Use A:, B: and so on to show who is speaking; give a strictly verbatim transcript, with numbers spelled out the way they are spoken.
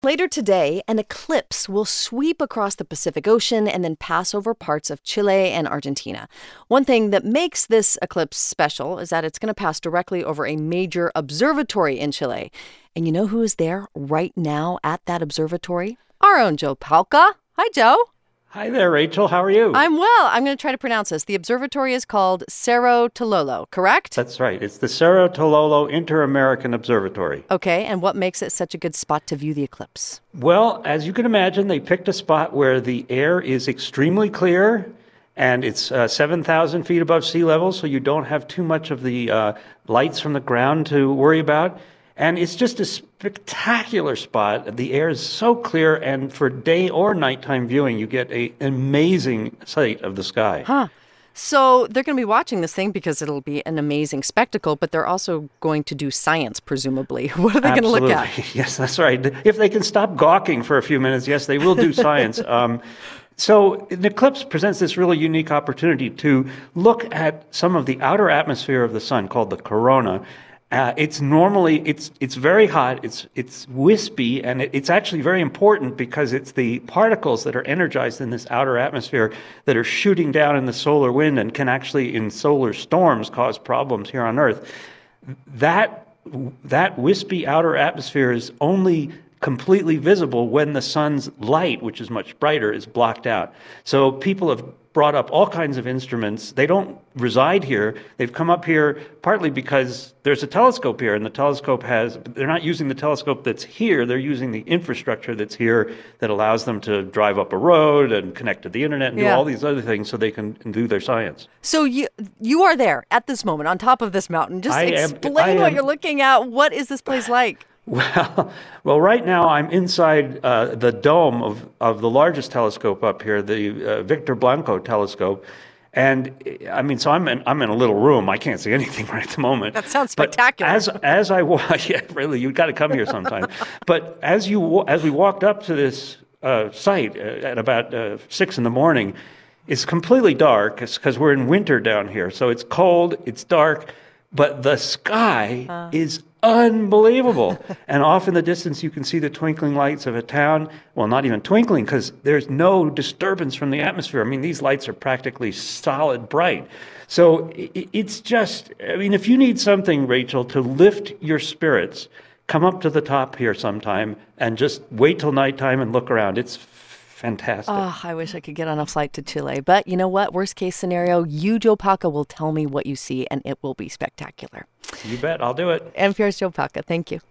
A: Later today, an eclipse will sweep across the Pacific Ocean and then pass over parts of Chile and Argentina. One thing that makes this eclipse special is that it's going to pass directly over a major observatory in Chile. And you know who is there right now at that observatory? Our own Joe Palca. Hi, Joe.
B: Hi there, Rachel. How are you?
A: I'm well. I'm going to try to pronounce this. The observatory is called Cerro Tololo, correct?
B: That's right. It's the Cerro Tololo Inter-American Observatory.
A: Okay, and what makes it such a good spot to view the eclipse?
B: Well, as you can imagine, they picked a spot where the air is extremely clear, and it's uh, seven thousand feet above sea level, so you don't have too much of the uh, lights from the ground to worry about. And it's just a spectacular spot. The air is so clear, and for day or nighttime viewing, you get a, an amazing sight of the sky.
A: Huh. So they're going to be watching this thing because it'll be an amazing spectacle, but they're also going to do science, presumably. What are they going to look at?
B: Yes, that's right. If they can stop gawking for a few minutes, yes, they will do science. um, so an eclipse presents this really unique opportunity to look at some of the outer atmosphere of the sun called the corona. Uh, it's normally, it's it's very hot, it's it's wispy, and it, it's actually very important because it's the particles that are energized in this outer atmosphere that are shooting down in the solar wind and can actually, in solar storms, cause problems here on Earth. That, that wispy outer atmosphere is only completely visible when the sun's light, which is much brighter, is blocked out. So people have brought up all kinds of instruments. They don't reside here. They've come up here partly because there's a telescope here, and the telescope has, they're not using the telescope that's here, they're using the infrastructure that's here that allows them to drive up a road and connect to the internet and
A: Yeah.
B: do all these other things so they can do their science.
A: So you you are there at this moment on top of this mountain. Just
B: I am-
A: explain
B: I
A: what
B: am-
A: you're looking at. What is this place like?
B: Well, well, right now I'm inside uh, the dome of, of the largest telescope up here, the uh, Victor Blanco telescope, and I mean, so I'm in, I'm in a little room. I can't see anything right at the moment.
A: That sounds
B: But
A: spectacular.
B: as as I wa- yeah, really, you've got to come here sometime. But as you wa- as we walked up to this uh, site uh, at about uh, six in the morning, it's completely dark. It's because we're in winter down here, so it's cold, it's dark, but the sky
A: Uh.
B: is unbelievable. And off in the distance, you can see the twinkling lights of a town. Well, not even twinkling, because there's no disturbance from the atmosphere. I mean, these lights are practically solid bright. So i- it's just, I mean, if you need something, Rachel, to lift your spirits, come up to the top here sometime and just wait till nighttime and look around. It's fantastic.
A: Oh, I wish I could get on a flight to Chile. But you know what? Worst case scenario, you, Joe Palca, will tell me what you see, and it will be spectacular.
B: You bet. I'll do it.
A: N P R's Joe Palca. Thank you.